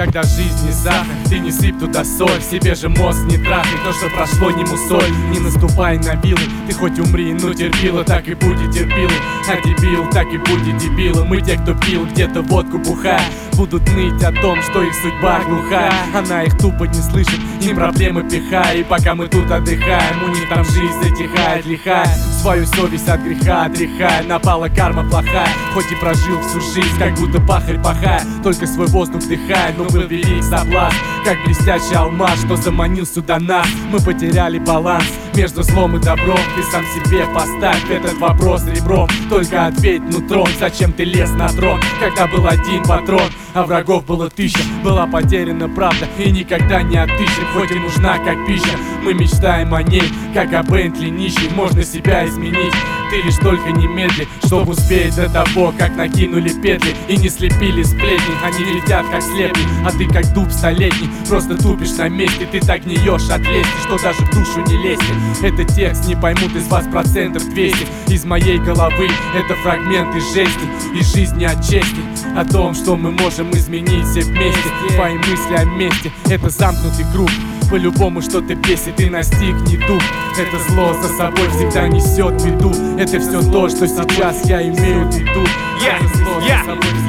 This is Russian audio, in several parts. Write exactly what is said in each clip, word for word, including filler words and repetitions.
когда жизнь не сахар, ты не сыпь туда соль, себе же мозг не трахай. То, что прошло, не мусоль, не наступай на вилы. Ты хоть умри, но терпила, так и будет терпилой. А дебил, так и будет дебилом. Мы те, кто пил где-то водку бухая, будут ныть о том, что их судьба глухая. Она их тупо не слышит, им проблемы пихая. И пока мы тут отдыхаем, у них там жизнь затихает лихая. Свою совесть от греха отряхая, напала карма плохая. Хоть и прожил всю жизнь, как будто пахарь пахая, только свой воздух вдыхая. Но был велик соблазн, как блестящий алмаз, что заманил сюда нас. Мы потеряли баланс между злом и добром. Ты сам себе поставь этот вопрос ребром. Только ответь нутром, зачем ты лез на трон, когда был один патрон, а врагов было тысяча. Была потеряна правда и никогда не отыщем. Хоть и нужна как пища, мы мечтаем о ней, как о Бентли нищий. Можно себя изменить, ты лишь только не медли, чтобы успеть до того, как накинули петли и не слепили сплетни. Они летят как слепни, а ты как дуб столетний, просто тупишь на месте. Ты так гниешь от лести, что даже в душу не лезет. Этот текст не поймут из вас процентов двести из моей головы. Это фрагмент из жести, из жизни от чести, о том, что мы можем изменить все вместе. Твои мысли о месте — это замкнутый круг. По-любому что-то бесит и настигни дух. Это зло за собой всегда несет беду. Это все то, что сейчас я имею в виду. Я, я,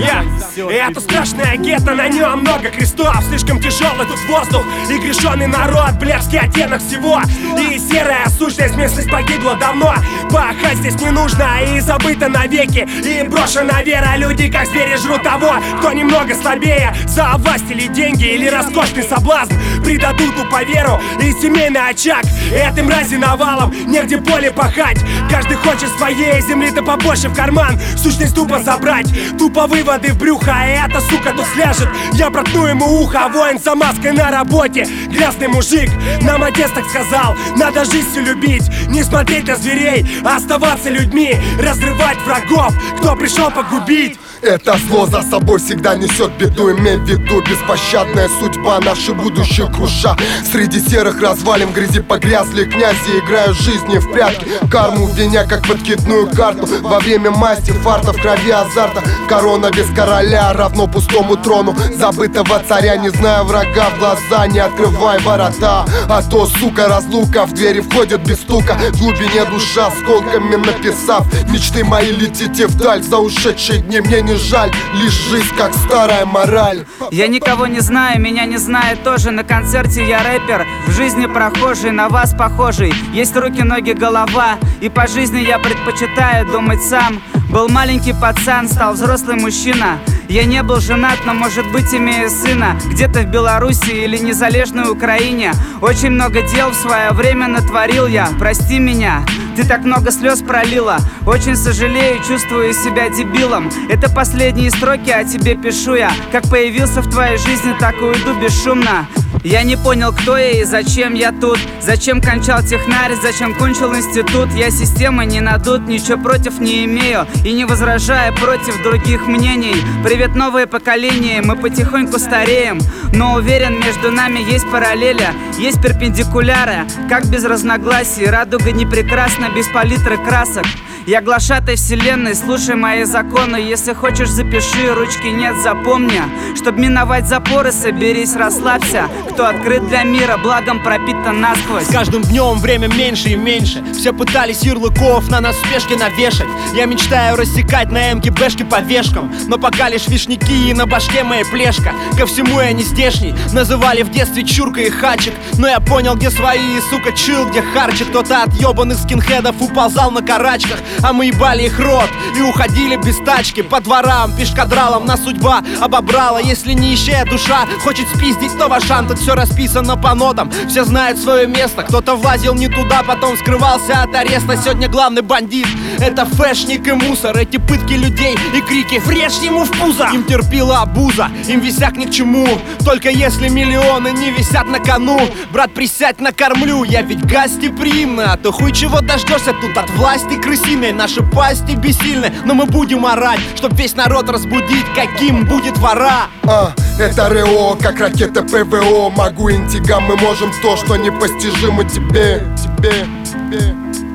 я, это страшное гетто, на нем много крестов. Слишком тяжелый тут воздух и грешеный народ, блядский оттенок всего. И серая сущность, местность погибла давно. Пахать здесь не нужно и забыто навеки. И брошена вера, люди как звери жрут того, кто немного слабее. За власть или деньги, или роскошный соблазн придадут по веру и семейный очаг. Этой мрази навалом, негде поле пахать. Каждый хочет своей земли-то побольше в карман. Сущность тупо забрать, тупо выводы в брюхо. И эта сука тут сляжет, я проткну ему ухо. Воин за маской на работе, грязный мужик. Нам отец так сказал, надо жизнь любить, не смотреть на зверей, а оставаться людьми. Разрывать врагов, кто пришел погубить. Это зло за собой всегда несет беду. Имей в виду, беспощадная судьба наше будущее круша. Среди серых развалин в грязи погрязли князи, играют жизни в прятки. Карму виня как подкидную карту. Во время масти фарта, в крови азарта. Корона без короля равно пустому трону забытого царя. Не зная врага в глаза, не открывай ворота, а то, сука, разлука в двери входит без стука. В глубине душа осколками написав мечты мои, летите вдаль. За ушедшие дни мне не жаль, лишь жизнь как старая мораль. Я никого не знаю, меня не знает тоже. На концерте я рэпер, в жизни прохожий, на вас похожий. Есть руки, ноги, голова, и по жизни я предпочитаю думать сам. Был маленький пацан, стал взрослый мужчина. Я не был женат, но, может быть, имею сына где-то в Беларуси или незалежной Украине. Очень много дел в свое время натворил я, прости меня. Ты так много слез пролила, очень сожалею, чувствую себя дебилом. Это последние строки о тебе пишу я. Как появился в твоей жизни, так и уйду бесшумно. Я не понял, кто я и зачем я тут. Зачем кончал технарь, зачем кончил институт. Я системы не надут, ничего против не имею и не возражаю против других мнений. Привет, новое поколение, мы потихоньку стареем, но уверен, между нами есть параллели, есть перпендикуляры. Как без разногласий, радуга не прекрасна без палитры красок. Я глашатай вселенной, слушай мои законы. Если хочешь, запиши, ручки нет, запомни. Чтоб миновать запоры, соберись, расслабься. Кто открыт для мира, благом пропитан насквозь. С каждым днем время меньше и меньше. Все пытались ярлыков на нас в спешке навешать. Я мечтаю рассекать на эмке бэшки по вешкам, но пока лишь вишняки и на башке моя плешка. Ко всему я не здешний, называли в детстве чурка и хачик. Но я понял, где свои, сука, чил, где харчик. Кто-то от ебаных скинхедов уползал на карачках, а мы ебали их рот и уходили без тачки. По дворам, пешкадралам нас судьба обобрала. Если нищая душа хочет спиздить, то вашан. Тут все расписано по нотам, все знают свое место. Кто-то влазил не туда, потом скрывался от ареста. Сегодня главный бандит — это фэшник и мусор. Эти пытки людей и крики «врежь ему в пузо». Им терпила обуза, им висяк ни к чему. Только если миллионы не висят на кону. Брат, присядь, накормлю, я ведь гостеприимный. А то хуй чего дождешься тут от власти крысиной. Наши пасти бессильны, но мы будем орать, чтоб весь народ разбудить, каким будет вора. А, это РЭО, как ракета ПВО. Могу интигам, мы можем то, что непостижимо тебе, тебе, тебе.